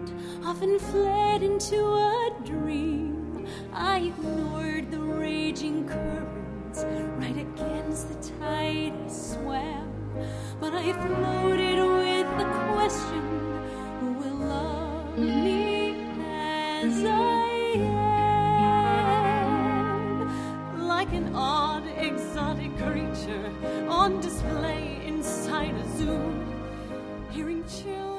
often fled into a dream. I ignored the raging currents, right against the tide I swam. But I floated with the question, who will love me as I am? Like an odd, exotic creature on display inside a zoo, hearing children